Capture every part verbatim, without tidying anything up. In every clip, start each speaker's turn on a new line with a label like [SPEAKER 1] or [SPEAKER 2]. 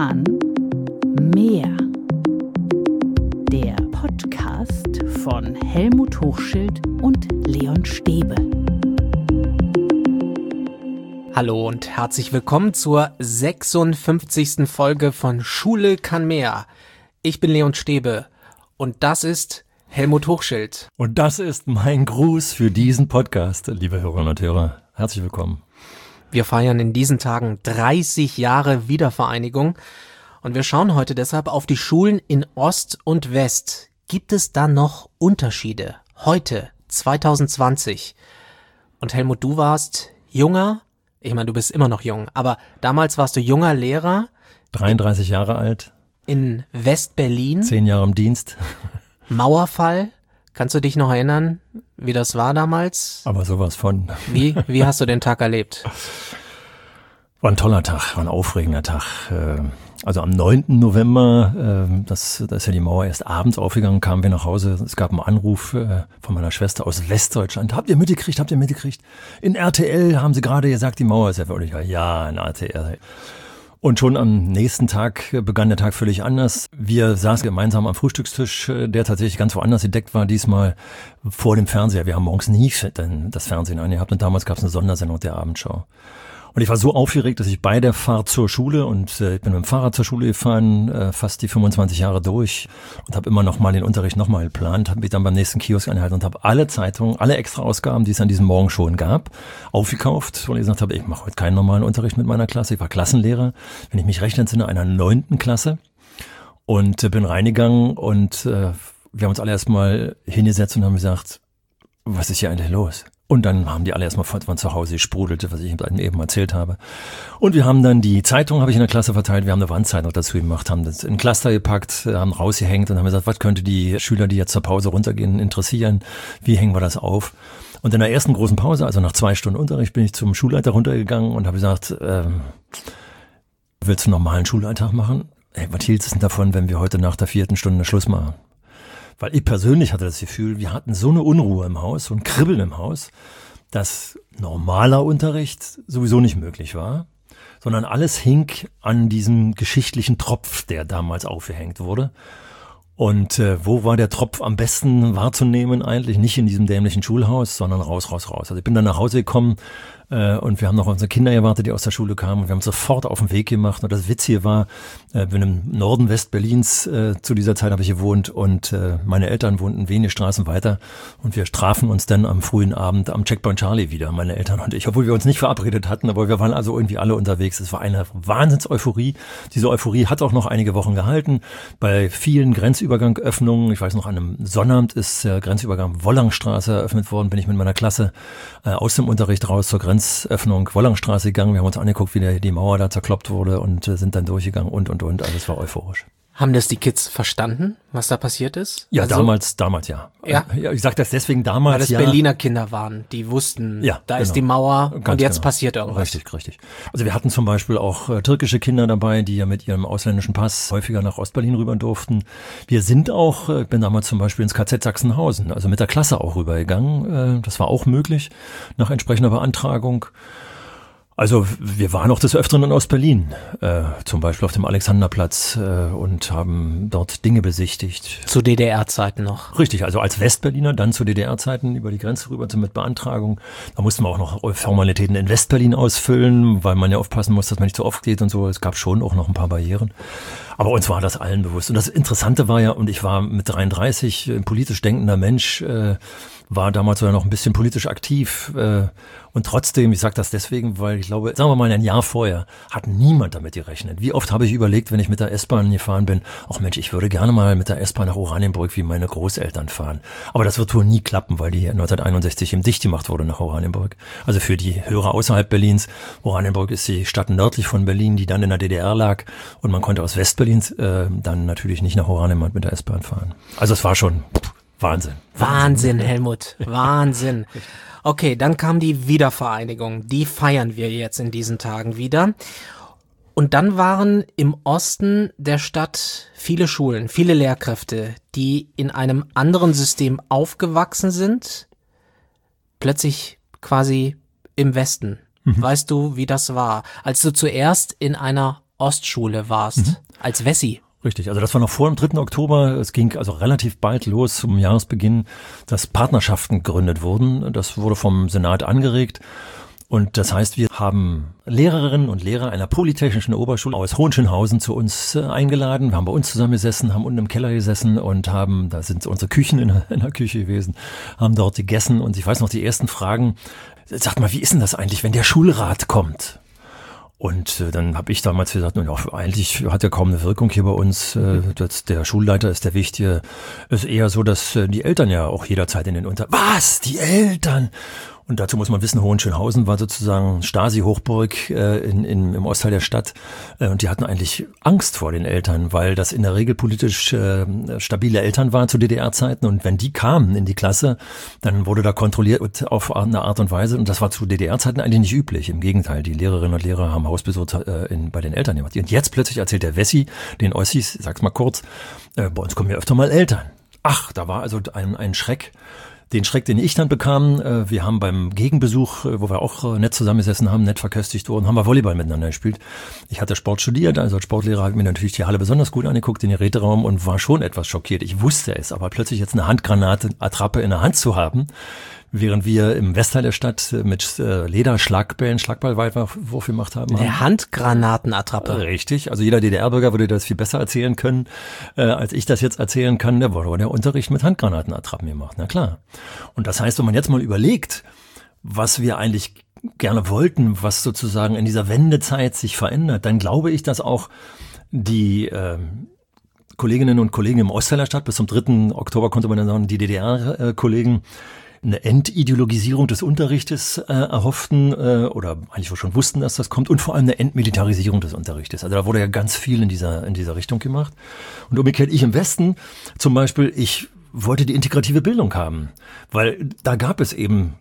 [SPEAKER 1] Kann mehr. Der Podcast von Helmut Hochschild und Leon Stäbe.
[SPEAKER 2] Hallo und herzlich willkommen zur sechsundfünfzigsten Folge von Schule kann mehr. Ich bin Leon Stäbe und das ist Helmut Hochschild.
[SPEAKER 3] Und das ist mein Gruß für diesen Podcast, liebe Hörerinnen und Hörer. Herzlich willkommen.
[SPEAKER 2] Wir feiern in diesen Tagen dreißig Jahre Wiedervereinigung und wir schauen heute deshalb auf die Schulen in Ost und West. Gibt es da noch Unterschiede? Heute, zwanzig zwanzig. Und Helmut, du warst junger, ich meine, du bist immer noch jung, aber damals warst du junger Lehrer.
[SPEAKER 3] dreiunddreißig Jahre alt.
[SPEAKER 2] In West-Berlin.
[SPEAKER 3] Zehn Jahre im Dienst.
[SPEAKER 2] Mauerfall. Kannst du dich noch erinnern, wie das war damals?
[SPEAKER 3] Aber sowas von.
[SPEAKER 2] Wie, wie hast du den Tag erlebt?
[SPEAKER 3] War ein toller Tag, war ein aufregender Tag. Also am neunten November, das, da ist ja die Mauer erst abends aufgegangen, kamen wir nach Hause. Es gab einen Anruf von meiner Schwester aus Westdeutschland. Habt ihr mitgekriegt, habt ihr mitgekriegt? In R T L haben sie gerade gesagt, die Mauer ist ja wirklich, ja, in R T L. Und schon am nächsten Tag begann der Tag völlig anders. Wir saßen gemeinsam am Frühstückstisch, der tatsächlich ganz woanders gedeckt war, diesmal vor dem Fernseher. Wir haben morgens nie das Fernsehen angehabt und damals gab es eine Sondersendung der Abendschau. Und ich war so aufgeregt, dass ich bei der Fahrt zur Schule, und äh, ich bin mit dem Fahrrad zur Schule gefahren, äh, fast die fünfundzwanzig Jahre durch, und habe immer noch mal den Unterricht noch mal geplant, habe mich dann beim nächsten Kiosk angehalten und habe alle Zeitungen, alle Extra-Ausgaben, die es an diesem Morgen schon gab, aufgekauft, weil ich gesagt habe, ich mache heute keinen normalen Unterricht mit meiner Klasse. Ich war Klassenlehrer, wenn ich mich recht entsinne, einer neunten Klasse, und äh, bin reingegangen und äh, wir haben uns alle erstmal hingesetzt und haben gesagt, was ist hier eigentlich los? Und dann haben die alle erstmal von zu Hause gesprudelt, was ich eben erzählt habe. Und wir haben dann die Zeitung, habe ich in der Klasse verteilt, wir haben eine Wandzeitung dazu gemacht, haben das in ein Cluster gepackt, haben rausgehängt und haben gesagt, was könnte die Schüler, die jetzt zur Pause runtergehen, interessieren? Wie hängen wir das auf? Und in der ersten großen Pause, also nach zwei Stunden Unterricht, bin ich zum Schulleiter runtergegangen und habe gesagt, ähm, willst du einen normalen Schulalltag machen? Hey, was hielt es denn davon, wenn wir heute nach der vierten Stunde Schluss machen? Weil ich persönlich hatte das Gefühl, wir hatten so eine Unruhe im Haus, so ein Kribbeln im Haus, dass normaler Unterricht sowieso nicht möglich war, sondern alles hing an diesem geschichtlichen Tropf, der damals aufgehängt wurde. Und äh, wo war der Tropf am besten wahrzunehmen eigentlich? Nicht in diesem dämlichen Schulhaus, sondern raus, raus, raus. Also ich bin dann nach Hause gekommen äh, und wir haben noch unsere Kinder gewartet, die aus der Schule kamen, und wir haben sofort auf den Weg gemacht. Und das Witzige war, äh, bin im Norden West-Berlins, äh, zu dieser Zeit habe ich gewohnt, und äh, meine Eltern wohnten wenige Straßen weiter, und wir trafen uns dann am frühen Abend am Checkpoint Charlie wieder, meine Eltern und ich, obwohl wir uns nicht verabredet hatten, aber wir waren also irgendwie alle unterwegs. Es war eine Wahnsinns-Euphorie. Diese Euphorie hat auch noch einige Wochen gehalten. Bei vielen Grenzübergangöffnungen, ich weiß noch, an einem Sonnabend ist der Grenzübergang Wollangstraße eröffnet worden, bin ich mit meiner Klasse äh, aus dem Unterricht raus zur Grenzöffnung Wollangstraße gegangen. Wir haben uns angeguckt, wie der, die Mauer da zerkloppt wurde, und äh, sind dann durchgegangen und, und, und. Also es war euphorisch.
[SPEAKER 2] Haben das die Kids verstanden, was da passiert ist?
[SPEAKER 3] Ja,
[SPEAKER 2] also,
[SPEAKER 3] damals, damals ja.
[SPEAKER 2] Ja.
[SPEAKER 3] ja ich sage das deswegen damals,
[SPEAKER 2] weil das
[SPEAKER 3] ja.
[SPEAKER 2] Berliner Kinder waren, die wussten,
[SPEAKER 3] ja,
[SPEAKER 2] da
[SPEAKER 3] genau.
[SPEAKER 2] ist die Mauer,
[SPEAKER 3] Ganz
[SPEAKER 2] und jetzt
[SPEAKER 3] genau.
[SPEAKER 2] passiert irgendwas.
[SPEAKER 3] Richtig, richtig. Also wir hatten zum Beispiel auch äh, türkische Kinder dabei, die ja mit ihrem ausländischen Pass häufiger nach Ostberlin rüber durften. Wir sind auch, ich äh, bin damals zum Beispiel ins K Z Sachsenhausen, also mit der Klasse auch rübergegangen. Äh, das war auch möglich, nach entsprechender Beantragung. Also wir waren auch des Öfteren in Ostberlin, äh, zum Beispiel auf dem Alexanderplatz, äh, und haben dort Dinge besichtigt.
[SPEAKER 2] Zu D D R-Zeiten noch.
[SPEAKER 3] Richtig, also als Westberliner, dann zu D D R-Zeiten über die Grenze rüber mit Beantragung. Da mussten wir auch noch Formalitäten in Westberlin ausfüllen, weil man ja aufpassen muss, dass man nicht zu oft geht und so. Es gab schon auch noch ein paar Barrieren. Aber uns war das allen bewusst. Und das Interessante war ja, und ich war mit dreiunddreißig ein politisch denkender Mensch, äh, war damals sogar noch ein bisschen politisch aktiv, äh, und trotzdem, ich sage das deswegen, weil ich glaube, sagen wir mal ein Jahr vorher, hat niemand damit gerechnet. Wie oft habe ich überlegt, wenn ich mit der S-Bahn gefahren bin, ach Mensch, ich würde gerne mal mit der S-Bahn nach Oranienburg wie meine Großeltern fahren. Aber das wird wohl nie klappen, weil die neunzehnhunderteinundsechzig eben dicht gemacht wurde nach Oranienburg. Also für die Hörer außerhalb Berlins, Oranienburg ist die Stadt nördlich von Berlin, die dann in der D D R lag, und man konnte aus Westberlin äh, dann natürlich nicht nach Oranienburg mit der S-Bahn fahren. Also es war schon pff, Wahnsinn.
[SPEAKER 2] Wahnsinn, Helmut. Wahnsinn. Okay, dann kam die Wiedervereinigung. Die feiern wir jetzt in diesen Tagen wieder. Und dann waren im Osten der Stadt viele Schulen, viele Lehrkräfte, die in einem anderen System aufgewachsen sind, plötzlich quasi im Westen. Mhm. Weißt du, wie das war? Als du zuerst in einer Ostschule warst, mhm. als Wessi.
[SPEAKER 3] Richtig, also das war noch vor dem dritten Oktober. Es ging also relativ bald los zum Jahresbeginn, dass Partnerschaften gegründet wurden. Das wurde vom Senat angeregt. Und das heißt, wir haben Lehrerinnen und Lehrer einer polytechnischen Oberschule aus Hohenschönhausen zu uns eingeladen. Wir haben bei uns zusammengesessen, haben unten im Keller gesessen und haben, da sind unsere Küchen in der, in der Küche gewesen, haben dort gegessen. Und ich weiß noch, die ersten Fragen, sagt mal, wie ist denn das eigentlich, wenn der Schulrat kommt? Und äh, dann habe ich damals gesagt, ja, eigentlich hat ja kaum eine Wirkung hier bei uns. Äh, das, der Schulleiter ist der Wichtige. Es ist eher so, dass äh, die Eltern ja auch jederzeit in den Unter... Was? Die Eltern? Und dazu muss man wissen, Hohenschönhausen war sozusagen Stasi-Hochburg äh, in, in, im Ostteil der Stadt. Äh, und die hatten eigentlich Angst vor den Eltern, weil das in der Regel politisch äh, stabile Eltern waren zu D D R-Zeiten. Und wenn die kamen in die Klasse, dann wurde da kontrolliert auf eine Art und Weise. Und das war zu D D R-Zeiten eigentlich nicht üblich. Im Gegenteil, die Lehrerinnen und Lehrer haben Hausbesuch äh, in, bei den Eltern gemacht. Und jetzt plötzlich erzählt der Wessi den Ossis, sag's mal kurz, äh, bei uns kommen ja öfter mal Eltern. Ach, da war also ein, ein Schreck. Den Schreck, den ich dann bekam, äh, wir haben beim Gegenbesuch, äh, wo wir auch äh, nett zusammengesessen haben, nett verköstigt wurden, haben wir Volleyball miteinander gespielt. Ich hatte Sport studiert, also als Sportlehrer habe ich mir natürlich die Halle besonders gut angeguckt, den Geräteraum, und war schon etwas schockiert. Ich wusste es, aber plötzlich jetzt eine Handgranate, Attrappe in der Hand zu haben, während wir im Westteil der Stadt mit äh, Lederschlagbällen, Schlagballwurf gemacht haben.
[SPEAKER 2] Eine Handgranatenattrappe.
[SPEAKER 3] Richtig, also jeder D D R-Bürger würde das viel besser erzählen können, äh, als ich das jetzt erzählen kann. Da wurde der Unterricht mit Handgranatenattrappen gemacht, na klar. Und das heißt, wenn man jetzt mal überlegt, was wir eigentlich gerne wollten, was sozusagen in dieser Wendezeit sich verändert, dann glaube ich, dass auch die äh, Kolleginnen und Kollegen im Ostteil der Stadt, bis zum dritten Oktober konnte man dann sagen, die D D R-Kollegen, eine Entideologisierung des Unterrichtes äh, erhofften äh, oder eigentlich schon wussten, dass das kommt, und vor allem eine Entmilitarisierung des Unterrichtes. Also da wurde ja ganz viel in dieser in dieser Richtung gemacht. Und umgekehrt, ich im Westen zum Beispiel, ich wollte die integrative Bildung haben, weil da gab es eben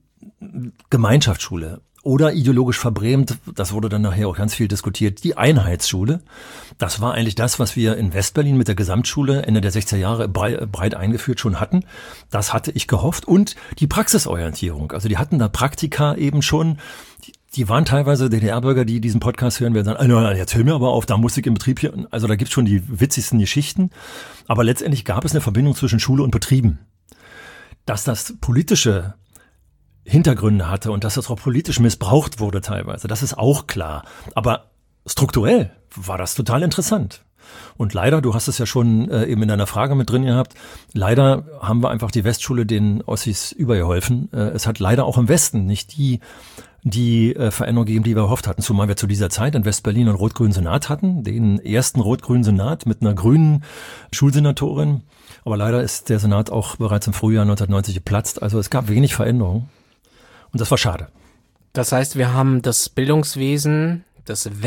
[SPEAKER 3] Gemeinschaftsschule. Oder ideologisch verbrämt, das wurde dann nachher auch ganz viel diskutiert, die Einheitsschule. Das war eigentlich das, was wir in Westberlin mit der Gesamtschule Ende der sechziger Jahre breit eingeführt schon hatten. Das hatte ich gehofft. Und die Praxisorientierung. Also die hatten da Praktika eben schon. Die waren teilweise D D R-Bürger, die diesen Podcast hören, werden sagen, ah, jetzt hör mir aber auf, da muss ich im Betrieb hier. Also da gibt's schon die witzigsten Geschichten. Aber letztendlich gab es eine Verbindung zwischen Schule und Betrieben. Dass das politische Hintergründe hatte und dass das auch politisch missbraucht wurde teilweise, das ist auch klar. Aber strukturell war das total interessant. Und leider, du hast es ja schon äh, eben in deiner Frage mit drin gehabt, leider haben wir einfach die Westschule den Ossis übergeholfen. Äh, es hat leider auch im Westen nicht die die äh, Veränderung gegeben, die wir erhofft hatten, zumal wir zu dieser Zeit in Westberlin einen rot-grünen Senat hatten, den ersten rot-grünen Senat mit einer grünen Schulsenatorin. Aber leider ist der Senat auch bereits im Frühjahr neunzehnhundertneunzig geplatzt. Also es gab wenig Veränderung. Und das war schade.
[SPEAKER 2] Das heißt, wir haben das Bildungswesen, das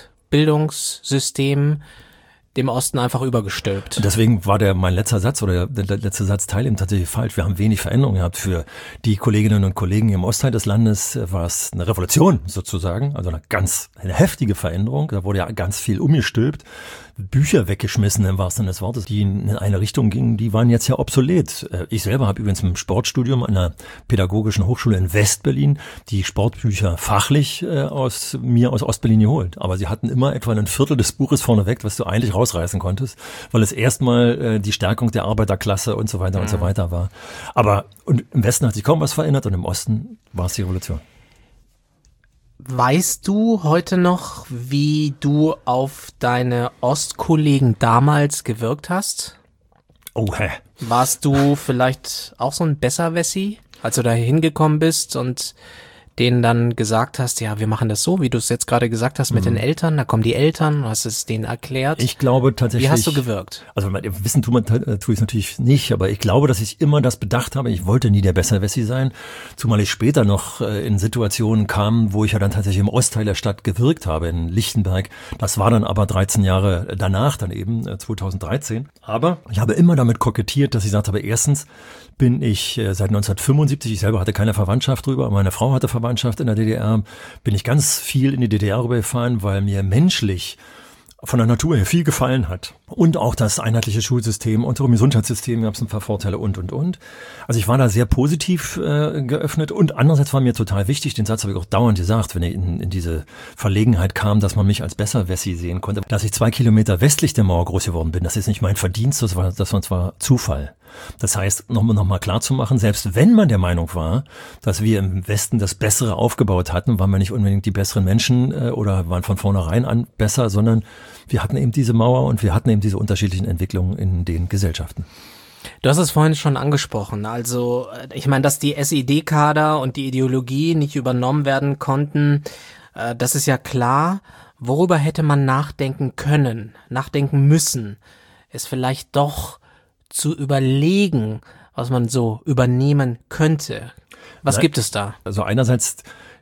[SPEAKER 2] Westbildungssystem dem Osten einfach übergestülpt.
[SPEAKER 3] Und deswegen war der mein letzter Satz oder der, der letzte Satzteil eben tatsächlich falsch. Wir haben wenig Veränderungen gehabt. Für die Kolleginnen und Kollegen im Ostteil des Landes war es eine Revolution sozusagen, also eine ganz eine heftige Veränderung. Da wurde ja ganz viel umgestülpt. Bücher weggeschmissen im wahrsten Sinne des Wortes, die in eine Richtung gingen, die waren jetzt ja obsolet. Ich selber habe übrigens im Sportstudium an einer pädagogischen Hochschule in Westberlin die Sportbücher fachlich äh, aus mir aus Ostberlin geholt. Aber sie hatten immer etwa ein Viertel des Buches vorneweg, was du eigentlich rausreißen konntest, weil es erstmal äh, die Stärkung der Arbeiterklasse und so weiter mhm. und so weiter war. Aber und im Westen hat sich kaum was verändert und im Osten war es die Revolution.
[SPEAKER 2] Weißt du heute noch, wie du auf deine Ostkollegen damals gewirkt hast?
[SPEAKER 3] Oh, hä?
[SPEAKER 2] Warst du vielleicht auch so ein Besserwessi, als du da hingekommen bist und denen dann gesagt hast, ja, wir machen das so, wie du es jetzt gerade gesagt hast mit mhm. den Eltern, da kommen die Eltern, du hast es denen erklärt.
[SPEAKER 3] Ich glaube tatsächlich.
[SPEAKER 2] Wie hast du gewirkt?
[SPEAKER 3] Also wissen tue, man, tue ich es natürlich nicht, aber ich glaube, dass ich immer das bedacht habe, ich wollte nie der Besserwessi sein, zumal ich später noch äh, in Situationen kam, wo ich ja dann tatsächlich im Ostteil der Stadt gewirkt habe, in Lichtenberg. Das war dann aber dreizehn Jahre danach, dann eben äh, zweitausenddreizehn. Aber ich habe immer damit kokettiert, dass ich gesagt habe, erstens bin ich äh, seit neunzehnhundertfünfundsiebzig, ich selber hatte keine Verwandtschaft drüber, aber meine Frau hatte Verwandtschaft in der D D R, bin ich ganz viel in die D D R rübergefahren, weil mir menschlich von der Natur her viel gefallen hat. Und auch das einheitliche Schulsystem, unserem Gesundheitssystem gab es ein paar Vorteile und, und, und. Also ich war da sehr positiv äh, geöffnet und andererseits war mir total wichtig, den Satz habe ich auch dauernd gesagt, wenn ich in, in diese Verlegenheit kam, dass man mich als Besserwessi sehen konnte, dass ich zwei Kilometer westlich der Mauer groß geworden bin. Das ist nicht mein Verdienst, das war, das war zwar Zufall. Das heißt, nochmal noch mal klar zu machen, selbst wenn man der Meinung war, dass wir im Westen das Bessere aufgebaut hatten, waren wir nicht unbedingt die besseren Menschen äh, oder waren von vornherein an besser, sondern wir hatten eben diese Mauer und wir hatten eben diese unterschiedlichen Entwicklungen in den Gesellschaften.
[SPEAKER 2] Du hast es vorhin schon angesprochen. Also ich meine, dass die S E D-Kader und die Ideologie nicht übernommen werden konnten, äh, das ist ja klar. Worüber hätte man nachdenken können, nachdenken müssen, es vielleicht doch zu überlegen, was man so übernehmen könnte. Was
[SPEAKER 3] Nein,
[SPEAKER 2] gibt es da?
[SPEAKER 3] Also einerseits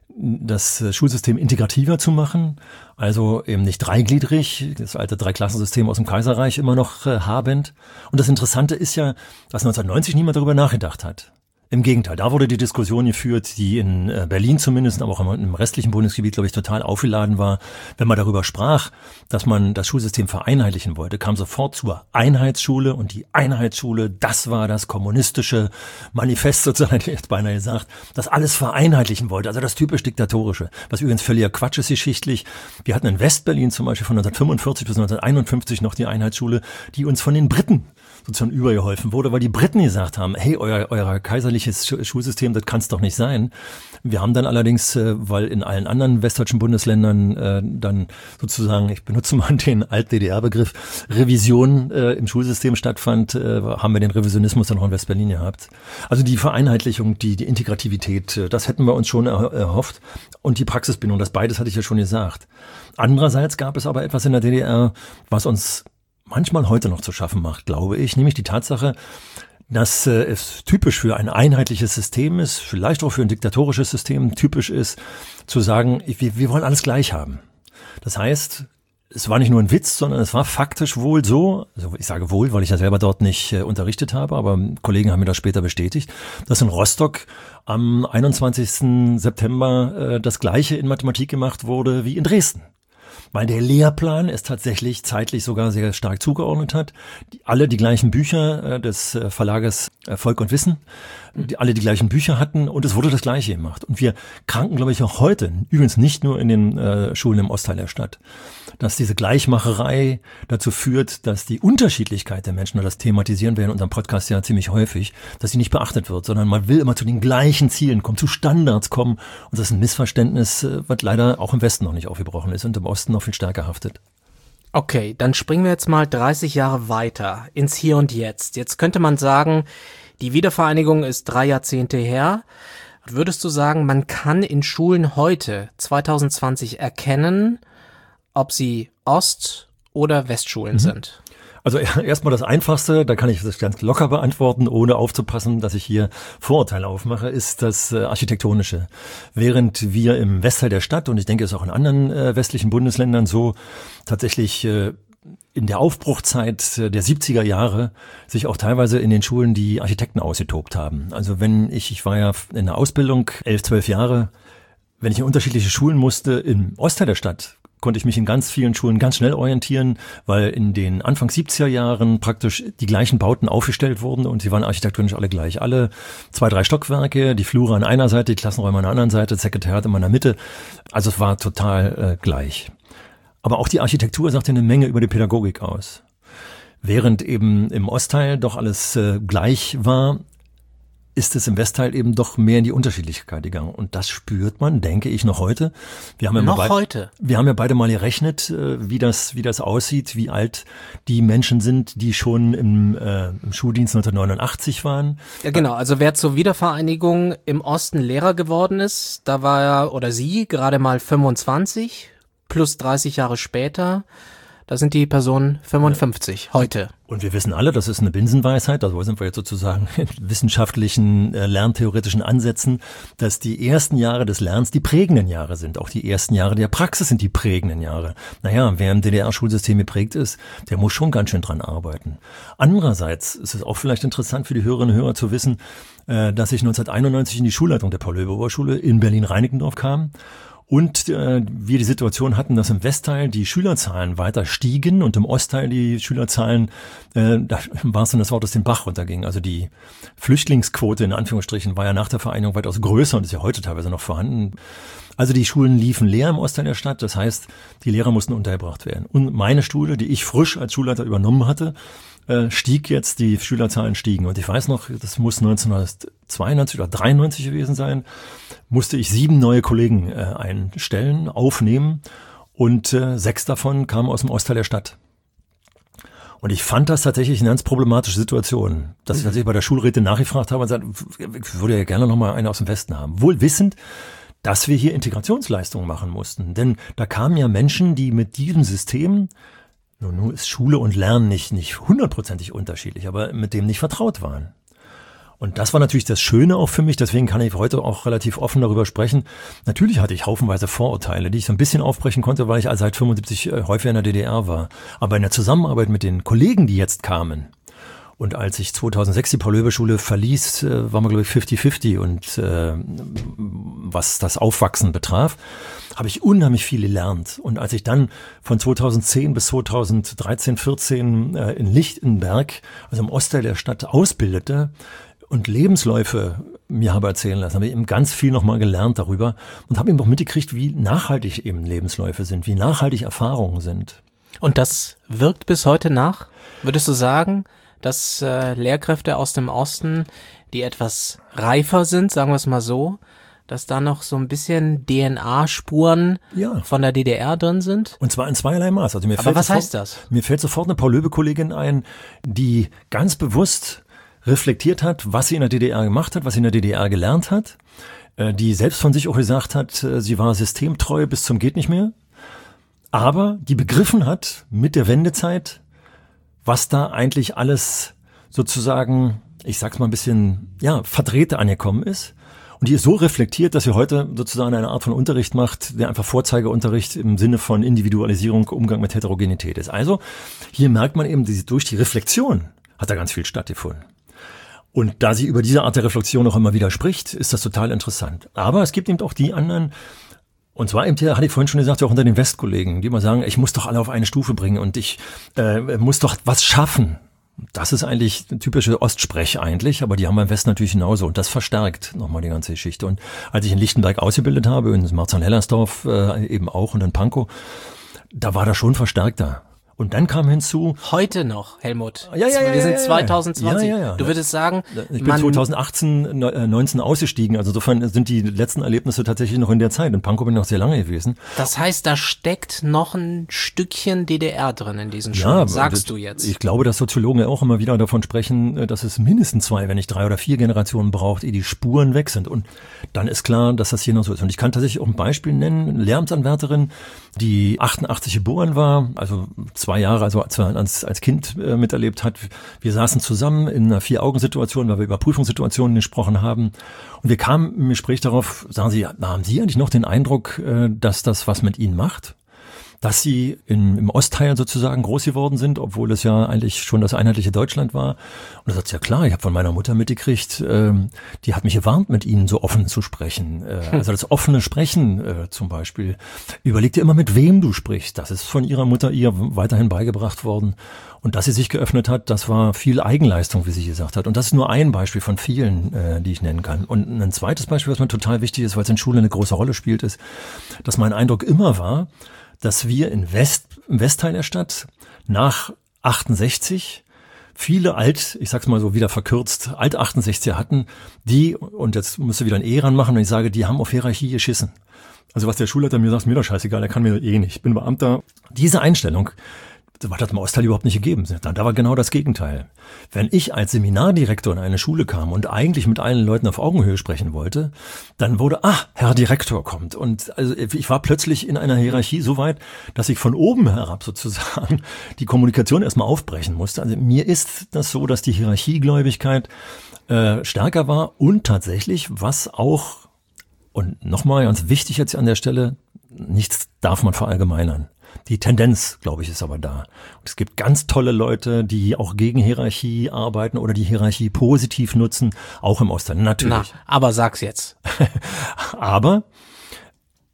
[SPEAKER 3] das Schulsystem integrativer zu machen, also eben nicht dreigliedrig, das alte Dreiklassensystem aus dem Kaiserreich immer noch äh, habend. Und das Interessante ist ja, dass neunzehnhundertneunzig niemand darüber nachgedacht hat. Im Gegenteil, da wurde die Diskussion geführt, die in Berlin zumindest, aber auch im restlichen Bundesgebiet, glaube ich, total aufgeladen war. Wenn man darüber sprach, dass man das Schulsystem vereinheitlichen wollte, kam sofort zur Einheitsschule und die Einheitsschule, das war das kommunistische Manifest sozusagen, hätte ich jetzt beinahe gesagt, das alles vereinheitlichen wollte, also das typisch Diktatorische, was übrigens völliger Quatsch ist geschichtlich. Wir hatten in Westberlin zum Beispiel von neunzehnhundertfünfundvierzig bis neunzehnhunderteinundfünfzig noch die Einheitsschule, die uns von den Briten sozusagen übergeholfen wurde, weil die Briten gesagt haben, hey, euer, euer kaiserliches Schulsystem, das kann es doch nicht sein. Wir haben dann allerdings, äh, weil in allen anderen westdeutschen Bundesländern äh, dann sozusagen, ich benutze mal den Alt-D D R-Begriff, Revision äh, im Schulsystem stattfand, äh, haben wir den Revisionismus dann auch in Westberlin gehabt. Also die Vereinheitlichung, die, die Integrativität, äh, das hätten wir uns schon er, erhofft. Und die Praxisbindung, das beides hatte ich ja schon gesagt. Andererseits gab es aber etwas in der D D R, was uns manchmal heute noch zu schaffen macht, glaube ich, nämlich die Tatsache, dass äh, es typisch für ein einheitliches System ist, vielleicht auch für ein diktatorisches System typisch ist, zu sagen, wir, wir wollen alles gleich haben. Das heißt, es war nicht nur ein Witz, sondern es war faktisch wohl so, also ich sage wohl, weil ich ja selber dort nicht äh, unterrichtet habe, aber Kollegen haben mir das später bestätigt, dass in Rostock am einundzwanzigsten September äh, das Gleiche in Mathematik gemacht wurde wie in Dresden. Weil der Lehrplan es tatsächlich zeitlich sogar sehr stark zugeordnet hat. Die, alle die gleichen Bücher äh, des äh, Verlages äh, Volk und Wissen, die alle die gleichen Bücher hatten und es wurde das Gleiche gemacht. Und wir kranken, glaube ich, auch heute, übrigens nicht nur in den äh, Schulen im Ostteil der Stadt, dass diese Gleichmacherei dazu führt, dass die Unterschiedlichkeit der Menschen, und das thematisieren wir in unserem Podcast ja ziemlich häufig, dass sie nicht beachtet wird, sondern man will immer zu den gleichen Zielen kommen, zu Standards kommen. Und das ist ein Missverständnis, was leider auch im Westen noch nicht aufgebrochen ist und im Osten noch viel stärker haftet.
[SPEAKER 2] Okay, dann springen wir jetzt mal dreißig Jahre weiter ins Hier und Jetzt. Jetzt könnte man sagen, die Wiedervereinigung ist drei Jahrzehnte her. Würdest du sagen, man kann in Schulen heute, zwanzig zwanzig, erkennen, ob sie Ost- oder Westschulen mhm. sind?
[SPEAKER 3] Also erstmal das Einfachste, da kann ich das ganz locker beantworten, ohne aufzupassen, dass ich hier Vorurteile aufmache, ist das äh, Architektonische. Während wir im Westteil der Stadt, und ich denke es ist auch in anderen äh, westlichen Bundesländern so, tatsächlich äh, in der Aufbruchzeit der siebziger Jahre sich auch teilweise in den Schulen die Architekten ausgetobt haben. Also wenn ich, ich war ja in der Ausbildung elf, zwölf Jahre, wenn ich in unterschiedliche Schulen musste im Ostteil der Stadt, konnte ich mich in ganz vielen Schulen ganz schnell orientieren, weil in den Anfang siebziger Jahren praktisch die gleichen Bauten aufgestellt wurden und sie waren architektonisch alle gleich. Alle zwei, drei Stockwerke, die Flure an einer Seite, die Klassenräume an der anderen Seite, das Sekretariat immer in der Mitte. Also es war total äh, gleich. Aber auch die Architektur sagte eine Menge über die Pädagogik aus. Während eben im Ostteil doch alles äh, gleich war, ist es im Westteil eben doch mehr in die Unterschiedlichkeit gegangen. Und das spürt man, denke ich, noch heute. Wir haben ja
[SPEAKER 2] noch
[SPEAKER 3] beid-
[SPEAKER 2] heute?
[SPEAKER 3] Wir haben ja beide mal gerechnet, wie das, wie das aussieht, wie alt die Menschen sind, die schon im, äh, im Schuldienst neunzehnhundertneunundachtzig waren.
[SPEAKER 2] Ja, genau. Also wer zur Wiedervereinigung im Osten Lehrer geworden ist, da war er oder sie gerade mal fünfundzwanzig, plus dreißig Jahre später. Da sind die Personen fünfundfünfzig, heute.
[SPEAKER 3] Und wir wissen alle, das ist eine Binsenweisheit, also sind wir jetzt sozusagen in wissenschaftlichen, äh, lerntheoretischen Ansätzen, dass die ersten Jahre des Lernens die prägenden Jahre sind. Auch die ersten Jahre der Praxis sind die prägenden Jahre. Naja, wer im D D R-Schulsystem geprägt ist, der muss schon ganz schön dran arbeiten. Andererseits ist es auch vielleicht interessant für die Hörerinnen und Hörer zu wissen, äh, dass ich neunzehnhunderteinundneunzig in die Schulleitung der Paul-Löbe-Oberschule in Berlin-Reinickendorf kam. Und äh, wir die Situation hatten, dass im Westteil die Schülerzahlen weiter stiegen und im Ostteil die Schülerzahlen, äh, da war es dann das Wort, das den Bach runterging. Also die Flüchtlingsquote in Anführungsstrichen war ja nach der Vereinigung weitaus größer und ist ja heute teilweise noch vorhanden. Also die Schulen liefen leer im Ostteil der Stadt, das heißt, die Lehrer mussten untergebracht werden. Und meine Schule, die ich frisch als Schulleiter übernommen hatte, äh, stieg jetzt, die Schülerzahlen stiegen. Und ich weiß noch, das muss neunzehnhundertzweiundneunzig oder dreiundneunzig gewesen sein, musste ich sieben neue Kollegen äh, einstellen, aufnehmen und äh, sechs davon kamen aus dem Ostteil der Stadt. Und ich fand das tatsächlich eine ganz problematische Situation, dass ich tatsächlich bei der Schulrätin nachgefragt habe und sagte, ich würde ja gerne noch mal eine aus dem Westen haben. Wohl wissend, dass wir hier Integrationsleistungen machen mussten. Denn da kamen ja Menschen, die mit diesem System, nun, nun ist Schule und Lernen nicht, nicht hundertprozentig unterschiedlich, aber mit dem nicht vertraut waren. Und das war natürlich das Schöne auch für mich, deswegen kann ich heute auch relativ offen darüber sprechen. Natürlich hatte ich haufenweise Vorurteile, die ich so ein bisschen aufbrechen konnte, weil ich seit fünfundsiebzig häufiger in der D D R war. Aber in der Zusammenarbeit mit den Kollegen, die jetzt kamen, und als ich zweitausendsechs die Paul-Löbe-Schule verließ, waren wir, glaube ich, fifty fifty. Und äh, was das Aufwachsen betraf, habe ich unheimlich viel gelernt. Und als ich dann von zweitausendzehn bis zweitausenddreizehn, vierzehn äh, in Lichtenberg, also im Ostteil der Stadt, ausbildete und Lebensläufe mir habe erzählen lassen, habe ich eben ganz viel nochmal gelernt darüber und habe eben auch mitgekriegt, wie nachhaltig eben Lebensläufe sind, wie nachhaltig Erfahrungen sind.
[SPEAKER 2] Und das wirkt bis heute nach? Würdest du sagen, dass äh, Lehrkräfte aus dem Osten, die etwas reifer sind, sagen wir es mal so, dass da noch so ein bisschen D N A-Spuren ja. von der D D R drin sind?
[SPEAKER 3] Und zwar in zweierlei Maß. Also mir
[SPEAKER 2] Aber
[SPEAKER 3] fällt
[SPEAKER 2] was
[SPEAKER 3] sofort,
[SPEAKER 2] heißt das?
[SPEAKER 3] Mir fällt sofort eine Paul-Löbe-Kollegin ein, die ganz bewusst reflektiert hat, was sie in der D D R gemacht hat, was sie in der D D R gelernt hat, äh, die selbst von sich auch gesagt hat, äh, sie war systemtreu bis zum geht nicht mehr, aber die begriffen hat mit der Wendezeit, was da eigentlich alles sozusagen, ich sag's mal ein bisschen, ja, verdrehte angekommen ist. Und die ist so reflektiert, dass sie heute sozusagen eine Art von Unterricht macht, der einfach Vorzeigeunterricht im Sinne von Individualisierung, Umgang mit Heterogenität ist. Also hier merkt man eben, durch die Reflexion hat da ganz viel stattgefunden. Und da sie über diese Art der Reflexion noch immer wieder spricht, ist das total interessant. Aber es gibt eben auch die anderen, und zwar eben, hatte ich vorhin schon gesagt, auch unter den Westkollegen, die immer sagen, ich muss doch alle auf eine Stufe bringen und ich äh, muss doch was schaffen. Das ist eigentlich eine typische Ostsprech eigentlich, aber die haben wir im Westen natürlich genauso und das verstärkt nochmal die ganze Geschichte. Und als ich in Lichtenberg ausgebildet habe, in Marzahn-Hellersdorf äh, eben auch und in Pankow, da war das schon verstärkter. Und dann kam hinzu...
[SPEAKER 2] Heute noch, Helmut.
[SPEAKER 3] Ja, ja, ja,
[SPEAKER 2] Wir sind
[SPEAKER 3] ja, ja,
[SPEAKER 2] zweitausendzwanzig.
[SPEAKER 3] Ja, ja, ja.
[SPEAKER 2] Du würdest sagen...
[SPEAKER 3] Ich bin zweitausendachtzehn, neunzehn ausgestiegen. Also insofern sind die letzten Erlebnisse tatsächlich noch in der Zeit. In Pankow bin ich noch sehr lange gewesen.
[SPEAKER 2] Das heißt, da steckt noch ein Stückchen D D R drin in diesen Schulen,
[SPEAKER 3] ja,
[SPEAKER 2] sagst
[SPEAKER 3] das,
[SPEAKER 2] du jetzt.
[SPEAKER 3] Ich glaube, dass Soziologen ja auch immer wieder davon sprechen, dass es mindestens zwei, wenn nicht drei oder vier Generationen braucht, ehe die Spuren weg sind. Und dann ist klar, dass das hier noch so ist. Und ich kann tatsächlich auch ein Beispiel nennen. Eine Lehramtsanwärterin, die achtundachtzig geboren war, also zwei Jahre, also als, als Kind äh, miterlebt hat. Wir saßen zusammen in einer Vier-Augen-Situation, weil wir über Prüfungssituationen gesprochen haben. Und wir kamen im Gespräch darauf, sagen Sie, na, haben Sie eigentlich noch den Eindruck, äh, dass das was mit Ihnen macht? Dass Sie in, im Ostteil sozusagen groß geworden sind, obwohl es ja eigentlich schon das einheitliche Deutschland war. Und er sagt, ja klar, ich habe von meiner Mutter mitgekriegt, äh, die hat mich gewarnt, mit Ihnen so offen zu sprechen. Äh, also das offene Sprechen äh, zum Beispiel. Überleg dir immer, mit wem du sprichst. Das ist von ihrer Mutter ihr weiterhin beigebracht worden. Und dass sie sich geöffnet hat, das war viel Eigenleistung, wie sie gesagt hat. Und das ist nur ein Beispiel von vielen, äh, die ich nennen kann. Und ein zweites Beispiel, was mir total wichtig ist, weil es in Schule eine große Rolle spielt, ist, dass mein Eindruck immer war, dass wir in West, im Westteil der Stadt nach achtundsechzig viele alt, ich sag's mal so wieder verkürzt, alt achtundsechziger hatten, die, und jetzt musst du wieder ein E ranmachen, und ich sage, die haben auf Hierarchie geschissen. Also was der Schulleiter mir sagt, ist mir doch scheißegal, der kann mir eh nicht, ich bin Beamter. Diese Einstellung, das hat im Ostteil überhaupt nicht gegeben. Da war genau das Gegenteil. Wenn ich als Seminardirektor in eine Schule kam und eigentlich mit allen Leuten auf Augenhöhe sprechen wollte, dann wurde, ah, Herr Direktor kommt. Und also ich war plötzlich in einer Hierarchie so weit, dass ich von oben herab sozusagen die Kommunikation erstmal aufbrechen musste. Also mir ist das so, dass die Hierarchiegläubigkeit äh, stärker war und tatsächlich, was auch, und nochmal ganz wichtig jetzt an der Stelle, nichts darf man verallgemeinern. Die Tendenz, glaube ich, ist aber da. Und es gibt ganz tolle Leute, die auch gegen Hierarchie arbeiten oder die Hierarchie positiv nutzen, auch im Ostteil, natürlich.
[SPEAKER 2] Na, aber sag's jetzt.
[SPEAKER 3] Aber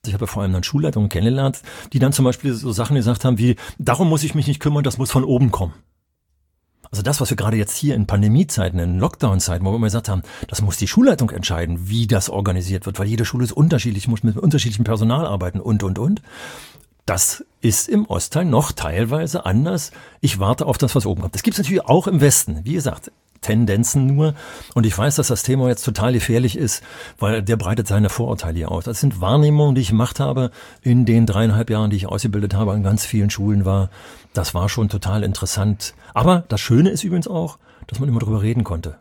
[SPEAKER 3] Ich habe ja vor allem dann Schulleitungen kennengelernt, die dann zum Beispiel so Sachen gesagt haben wie, darum muss ich mich nicht kümmern, das muss von oben kommen. Also das, was wir gerade jetzt hier in Pandemiezeiten, in Lockdown-Zeiten, wo wir immer gesagt haben, das muss die Schulleitung entscheiden, wie das organisiert wird, weil jede Schule ist unterschiedlich, muss mit unterschiedlichem Personal arbeiten und, und, und. Das ist im Ostteil noch teilweise anders. Ich warte auf das, was oben kommt. Das gibt es natürlich auch im Westen. Wie gesagt, Tendenzen nur. Und ich weiß, dass das Thema jetzt total gefährlich ist, weil der breitet seine Vorurteile hier aus. Das sind Wahrnehmungen, die ich gemacht habe in den dreieinhalb Jahren, die ich ausgebildet habe, an ganz vielen Schulen war. Das war schon total interessant. Aber das Schöne ist übrigens auch, dass man immer drüber reden konnte.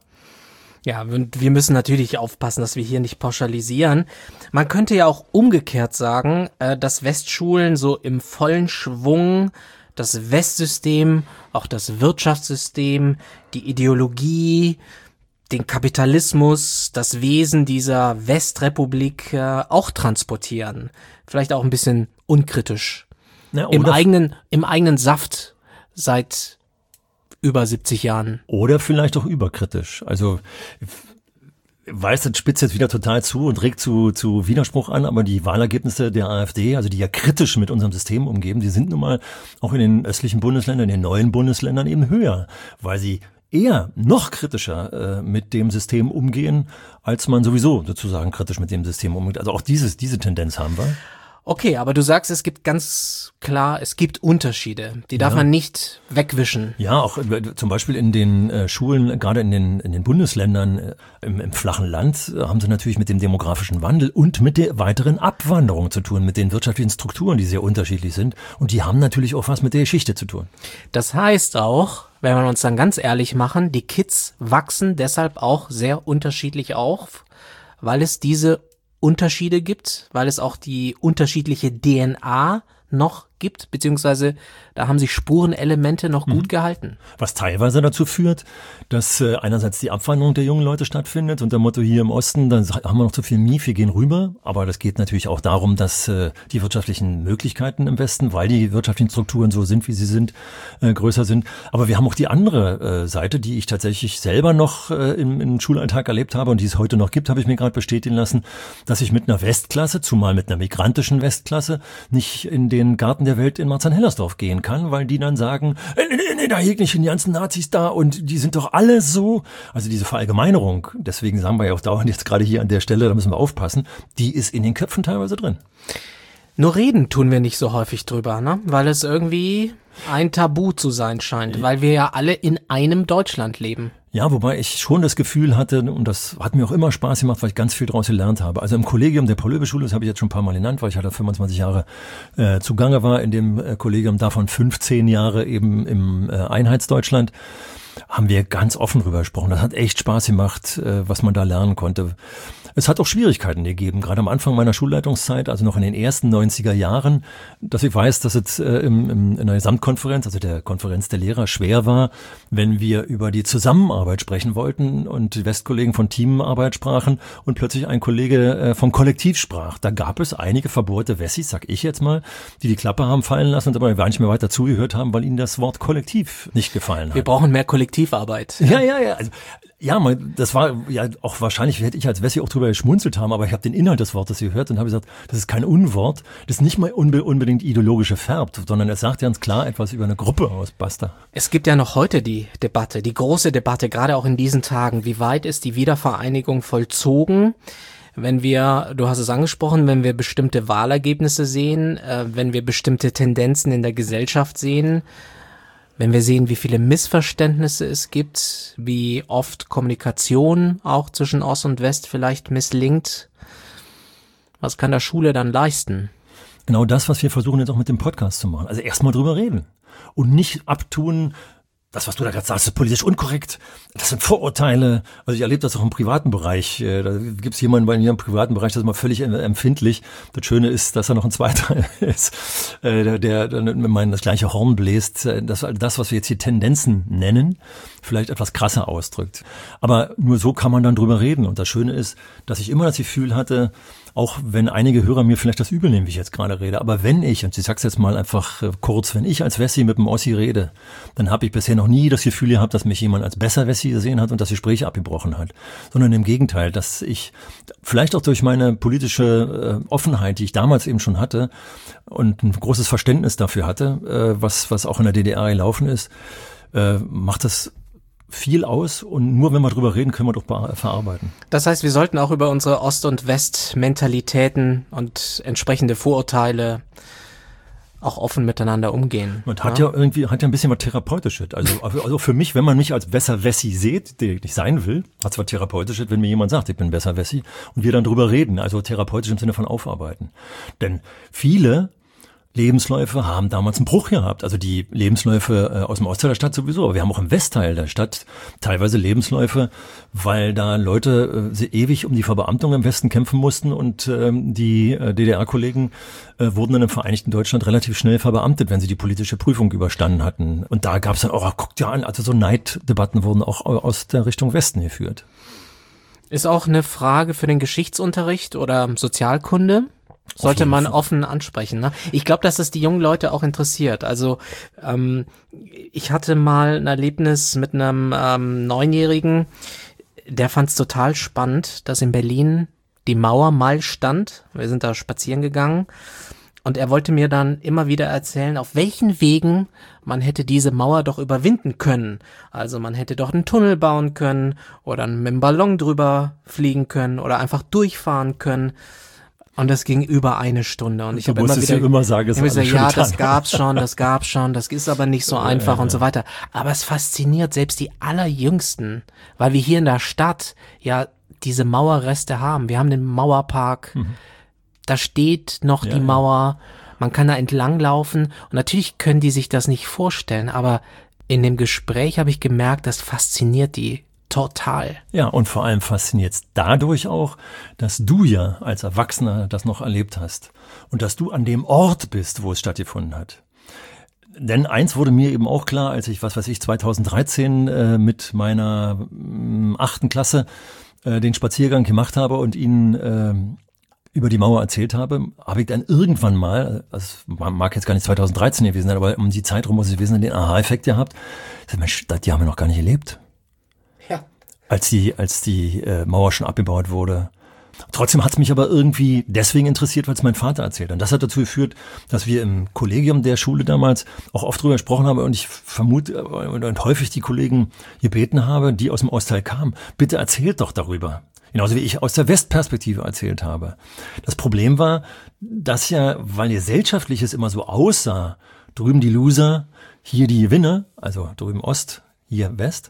[SPEAKER 2] Ja, wir müssen natürlich aufpassen, dass wir hier nicht pauschalisieren. Man könnte ja auch umgekehrt sagen, dass Westschulen so im vollen Schwung das Westsystem, auch das Wirtschaftssystem, die Ideologie, den Kapitalismus, das Wesen dieser Westrepublik auch transportieren. Vielleicht auch ein bisschen unkritisch. Na, Im eigenen, im eigenen Saft seit über siebzig Jahren.
[SPEAKER 3] Oder vielleicht auch überkritisch. Also ich weiß, das spitzt jetzt wieder total zu und regt zu, zu Widerspruch an, aber die Wahlergebnisse der AfD, also die ja kritisch mit unserem System umgeben, die sind nun mal auch in den östlichen Bundesländern, in den neuen Bundesländern eben höher, weil sie eher noch kritischer äh, mit dem System umgehen, als man sowieso sozusagen kritisch mit dem System umgeht. Also auch dieses, diese Tendenz haben wir.
[SPEAKER 2] Okay, aber du sagst, es gibt ganz klar, es gibt Unterschiede. Die darf ja. man nicht wegwischen.
[SPEAKER 3] Ja, auch äh, zum Beispiel in den äh, Schulen, gerade in den in den Bundesländern äh, im, im flachen Land, äh, haben sie natürlich mit dem demografischen Wandel und mit der weiteren Abwanderung zu tun, mit den wirtschaftlichen Strukturen, die sehr unterschiedlich sind. Und die haben natürlich auch was mit der Geschichte zu tun.
[SPEAKER 2] Das heißt auch, wenn wir uns dann ganz ehrlich machen, die Kids wachsen deshalb auch sehr unterschiedlich auf, weil es diese Unterschiede gibt, weil es auch die unterschiedliche D N A noch gibt, beziehungsweise da haben sich Spurenelemente noch gut mhm. gehalten.
[SPEAKER 3] Was teilweise dazu führt, dass äh, einerseits die Abwanderung der jungen Leute stattfindet und der Motto hier im Osten, dann haben wir noch zu viel Mief, wir gehen rüber. Aber das geht natürlich auch darum, dass äh, die wirtschaftlichen Möglichkeiten im Westen, weil die wirtschaftlichen Strukturen so sind, wie sie sind, äh, größer sind. Aber wir haben auch die andere äh, Seite, die ich tatsächlich selber noch äh, im, im Schulalltag erlebt habe und die es heute noch gibt, habe ich mir gerade bestätigen lassen, dass ich mit einer Westklasse, zumal mit einer migrantischen Westklasse, nicht in den Garten der Welt in Marzahn-Hellersdorf gehen kann, weil die dann sagen, nee, nee, nee, da hier nicht die ganzen Nazis da und die sind doch alle so. Also diese Verallgemeinerung, deswegen sagen wir ja auch dauernd jetzt gerade hier an der Stelle, da müssen wir aufpassen, die ist in den Köpfen teilweise drin.
[SPEAKER 2] Nur reden tun wir nicht so häufig drüber, ne? Weil es irgendwie ein Tabu zu sein scheint, weil wir ja alle in einem Deutschland leben.
[SPEAKER 3] Ja, wobei ich schon das Gefühl hatte, und das hat mir auch immer Spaß gemacht, weil ich ganz viel daraus gelernt habe. Also im Kollegium der Paul-Löbe-Schule, das habe ich jetzt schon ein paar Mal genannt, weil ich halt fünfundzwanzig Jahre äh, zugange war in dem äh, Kollegium, davon fünfzehn Jahre eben im äh, Einheitsdeutschland, haben wir ganz offen drüber gesprochen. Das hat echt Spaß gemacht, äh, was man da lernen konnte. Es hat auch Schwierigkeiten gegeben, gerade am Anfang meiner Schulleitungszeit, also noch in den ersten neunziger Jahren, dass ich weiß, dass es äh, im, im, in der Gesamtkonferenz, also der Konferenz der Lehrer, schwer war, wenn wir über die Zusammenarbeit sprechen wollten und die Westkollegen von Teamarbeit sprachen und plötzlich ein Kollege äh, vom Kollektiv sprach. Da gab es einige verbohrte Wessis, sag ich jetzt mal, die die Klappe haben fallen lassen und aber gar nicht mehr weiter zugehört haben, weil ihnen das Wort Kollektiv nicht gefallen hat.
[SPEAKER 2] Wir brauchen mehr Kollektivarbeit.
[SPEAKER 3] Ja, ja, ja. Also, ja, man, das war ja auch wahrscheinlich, hätte ich als Wessi auch drüber geschmunzelt haben, aber ich habe den Inhalt des Wortes gehört und habe gesagt, das ist kein Unwort, das ist nicht mal unbe- unbedingt ideologisch gefärbt, sondern es sagt ganz klar etwas über eine Gruppe aus, basta.
[SPEAKER 2] Es gibt ja noch heute die Debatte, die große Debatte, gerade auch in diesen Tagen, wie weit ist die Wiedervereinigung vollzogen? Wenn wir, du hast es angesprochen, wenn wir bestimmte Wahlergebnisse sehen, äh, wenn wir bestimmte Tendenzen in der Gesellschaft sehen, wenn wir sehen, wie viele Missverständnisse es gibt, wie oft Kommunikation auch zwischen Ost und West vielleicht misslingt, was kann der Schule dann leisten?
[SPEAKER 3] Genau das, was wir versuchen jetzt auch mit dem Podcast zu machen. Also erstmal drüber reden und nicht abtun, das, was du da gerade sagst, ist politisch unkorrekt. Das sind Vorurteile. Also ich erlebe das auch im privaten Bereich. Da gibt es jemanden bei mir im privaten Bereich, das ist mal völlig empfindlich. Das Schöne ist, dass er noch ein Zweiter ist, der, der dann mein, das gleiche Horn bläst. Das, das, was wir jetzt hier Tendenzen nennen, vielleicht etwas krasser ausdrückt. Aber nur so kann man dann drüber reden. Und das Schöne ist, dass ich immer das Gefühl hatte, auch wenn einige Hörer mir vielleicht das übel nehmen, wie ich jetzt gerade rede, aber wenn ich, und ich sag's jetzt mal einfach kurz, wenn ich als Wessi mit dem Ossi rede, dann habe ich bisher noch nie das Gefühl gehabt, dass mich jemand als besser Wessi gesehen hat und das Gespräch abgebrochen hat, sondern im Gegenteil, dass ich vielleicht auch durch meine politische äh, Offenheit, die ich damals eben schon hatte und ein großes Verständnis dafür hatte, äh, was, was auch in der D D R gelaufen ist, äh, macht das viel aus und nur wenn wir drüber reden, können wir doch verarbeiten.
[SPEAKER 2] Das heißt, wir sollten auch über unsere Ost- und West-Mentalitäten und entsprechende Vorurteile auch offen miteinander umgehen.
[SPEAKER 3] Man hat ja, ja irgendwie, hat ja ein bisschen was Therapeutisches. Also, also für mich, wenn man mich als besser Wessi sieht, der ich nicht sein will, hat es was Therapeutisches, wenn mir jemand sagt, ich bin besser Wessi und wir dann drüber reden. Also therapeutisch im Sinne von aufarbeiten. Denn viele Lebensläufe haben damals einen Bruch gehabt. Also die Lebensläufe äh, aus dem Ostteil der Stadt sowieso. Aber wir haben auch im Westteil der Stadt teilweise Lebensläufe, weil da Leute äh, ewig um die Verbeamtung im Westen kämpfen mussten und ähm, die äh, D D R-Kollegen äh, wurden dann im Vereinigten Deutschland relativ schnell verbeamtet, wenn sie die politische Prüfung überstanden hatten. Und da gab es dann auch, oh, guckt ja an, also so Neiddebatten wurden auch aus der Richtung Westen geführt. Ist
[SPEAKER 2] auch eine Frage für den Geschichtsunterricht oder Sozialkunde. Sollte man offen ansprechen. Ne? Ich glaube, dass das die jungen Leute auch interessiert. Also ähm, ich hatte mal ein Erlebnis mit einem ähm, Neunjährigen, der fand es total spannend, dass in Berlin die Mauer mal stand. Wir sind da spazieren gegangen und er wollte mir dann immer wieder erzählen, auf welchen Wegen man hätte diese Mauer doch überwinden können. Also man hätte doch einen Tunnel bauen können oder mit dem Ballon drüber fliegen können oder einfach durchfahren können. Und das ging über eine Stunde. Und ich habe immer wieder
[SPEAKER 3] ja immer sagen, es
[SPEAKER 2] gesagt, ja, das gab's schon, das gab's schon, das ist aber nicht so einfach ja, ja. und so weiter. Aber es fasziniert selbst die Allerjüngsten, weil wir hier in der Stadt ja diese Mauerreste haben. Wir haben den Mauerpark, mhm. da steht noch ja, die Mauer, man kann da entlang laufen. Und natürlich können die sich das nicht vorstellen, aber in dem Gespräch habe ich gemerkt, das fasziniert die total.
[SPEAKER 3] Ja, und vor allem fasziniert es dadurch auch, dass du ja als Erwachsener das noch erlebt hast und dass du an dem Ort bist, wo es stattgefunden hat. Denn eins wurde mir eben auch klar, als ich, was weiß ich, zweitausenddreizehn äh, mit meiner äh, achten Klasse äh, den Spaziergang gemacht habe und ihnen äh, über die Mauer erzählt habe, habe ich dann irgendwann mal, also mag jetzt gar nicht zweitausenddreizehn gewesen sein, aber um die Zeit rum muss es gewesen sein, den Aha-Effekt gehabt. Ich sag, Mensch, die haben wir noch gar nicht erlebt.
[SPEAKER 2] Ja. Als
[SPEAKER 3] die, als die äh, Mauer schon abgebaut wurde. Trotzdem hat es mich aber irgendwie deswegen interessiert, weil es mein Vater erzählt. Und das hat dazu geführt, dass wir im Kollegium der Schule damals auch oft drüber gesprochen haben und ich vermute und, und häufig die Kollegen gebeten habe, die aus dem Ostteil kamen, bitte erzählt doch darüber. Genauso wie ich aus der Westperspektive erzählt habe. Das Problem war, dass ja, weil gesellschaftlich es immer so aussah, drüben die Loser, hier die Gewinner, also drüben Ost, hier West,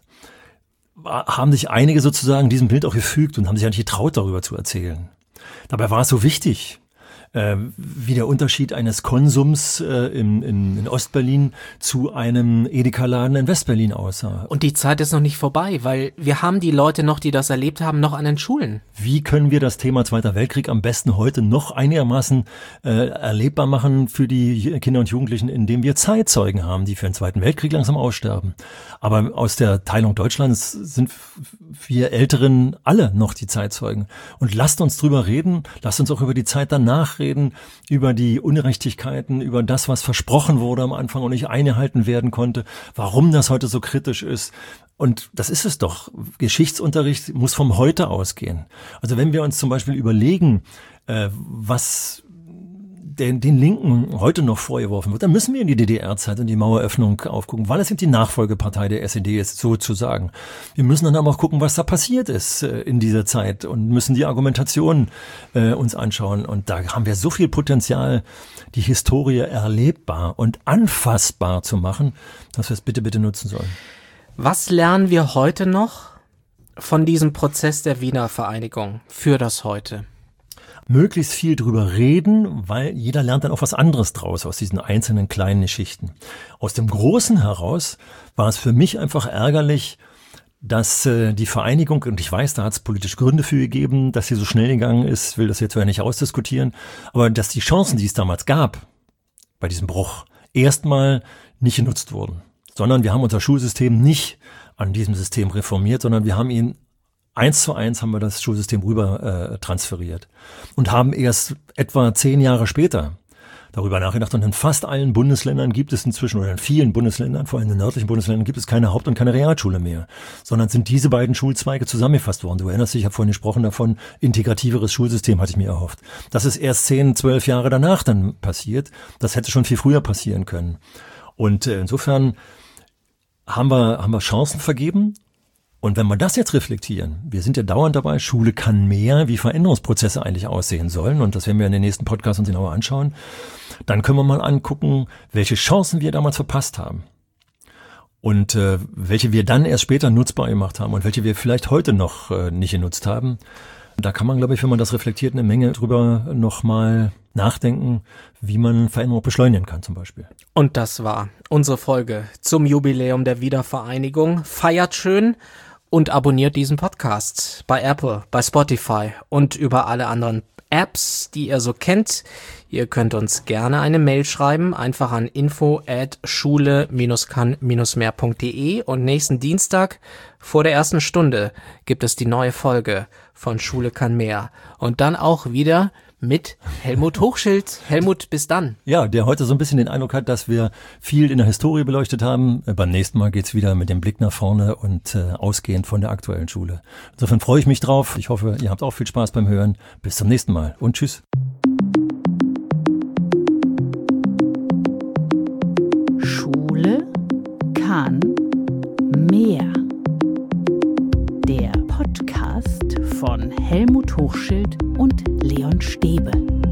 [SPEAKER 3] haben sich einige sozusagen diesem Bild auch gefügt und haben sich ja nicht getraut, darüber zu erzählen. Dabei war es so wichtig, äh, wie der Unterschied eines Konsums äh, in, in, in Ostberlin zu einem Edeka-Laden in Westberlin aussah.
[SPEAKER 2] Und die Zeit ist noch nicht vorbei, weil wir haben die Leute noch, die das erlebt haben, noch an den Schulen.
[SPEAKER 3] Wie können wir das Thema Zweiter Weltkrieg am besten heute noch einigermaßen äh, erlebbar machen für die Kinder und Jugendlichen, indem wir Zeitzeugen haben, die für den Zweiten Weltkrieg langsam aussterben. Aber aus der Teilung Deutschlands sind wir Älteren alle noch die Zeitzeugen. Und lasst uns drüber reden, lasst uns auch über die Zeit danach reden, über die Ungerechtigkeiten, über das, was versprochen wurde am Anfang und nicht eingehalten werden konnte, warum das heute so kritisch ist. Und das ist es doch. Geschichtsunterricht muss vom Heute ausgehen. Also wenn wir uns zum Beispiel überlegen, äh, was den, den Linken heute noch vorgeworfen wird, dann müssen wir in die D D R-Zeit und die Maueröffnung aufgucken, weil es eben die Nachfolgepartei der S E D ist, sozusagen. Wir müssen dann aber auch gucken, was da passiert ist äh, in dieser Zeit und müssen die Argumentation äh, uns anschauen. Und da haben wir so viel Potenzial, die Historie erlebbar und anfassbar zu machen, dass wir es bitte, bitte nutzen sollen.
[SPEAKER 2] Was lernen wir heute noch von diesem Prozess der Wiener Vereinigung für das Heute?
[SPEAKER 3] Möglichst viel drüber reden, weil jeder lernt dann auch was anderes draus aus diesen einzelnen kleinen Geschichten. Aus dem Großen heraus war es für mich einfach ärgerlich, dass äh, die Vereinigung, und ich weiß, da hat es politische Gründe für gegeben, dass sie so schnell gegangen ist, will das jetzt ja nicht ausdiskutieren, aber dass die Chancen, die es damals gab, bei diesem Bruch, erstmal nicht genutzt wurden. Sondern wir haben unser Schulsystem nicht an diesem System reformiert, sondern wir haben ihn eins zu eins haben wir das Schulsystem rüber äh, transferiert und haben erst etwa zehn Jahre später darüber nachgedacht. Und in fast allen Bundesländern gibt es inzwischen, oder in vielen Bundesländern, vor allem in den nördlichen Bundesländern, gibt es keine Haupt- und keine Realschule mehr, sondern sind diese beiden Schulzweige zusammengefasst worden. Du erinnerst dich, ich habe vorhin gesprochen davon, integrativeres Schulsystem hatte ich mir erhofft. Das ist erst zehn, zwölf Jahre danach dann passiert. Das hätte schon viel früher passieren können. Und äh, insofern haben wir, haben wir Chancen vergeben. Und wenn wir das jetzt reflektieren, wir sind ja dauernd dabei, Schule kann mehr, wie Veränderungsprozesse eigentlich aussehen sollen, und das werden wir in den nächsten Podcasts uns genauer anschauen, dann können wir mal angucken, welche Chancen wir damals verpasst haben und äh, welche wir dann erst später nutzbar gemacht haben und welche wir vielleicht heute noch äh, nicht genutzt haben. Da kann man, glaube ich, wenn man das reflektiert, eine Menge drüber nochmal nachdenken, wie man Veränderung beschleunigen kann zum Beispiel.
[SPEAKER 2] Und das war unsere Folge zum Jubiläum der Wiedervereinigung. Feiert schön und abonniert diesen Podcast bei Apple, bei Spotify und über alle anderen Apps, die ihr so kennt. Ihr könnt uns gerne eine Mail schreiben, einfach an info at schule kann mehr punkt de, und nächsten Dienstag vor der ersten Stunde gibt es die neue Folge von Schule kann mehr. Und dann auch wieder mit Helmut Hochschild. Helmut, bis dann.
[SPEAKER 3] Ja, der heute so ein bisschen den Eindruck hat, dass wir viel in der Historie beleuchtet haben. Beim nächsten Mal geht's wieder mit dem Blick nach vorne und äh, ausgehend von der aktuellen Schule. Insofern freue ich mich drauf. Ich hoffe, ihr habt auch viel Spaß beim Hören. Bis zum nächsten Mal und tschüss.
[SPEAKER 1] Schule kann mehr. Der Podcast von Helmut Hochschild und Leon Stäbe.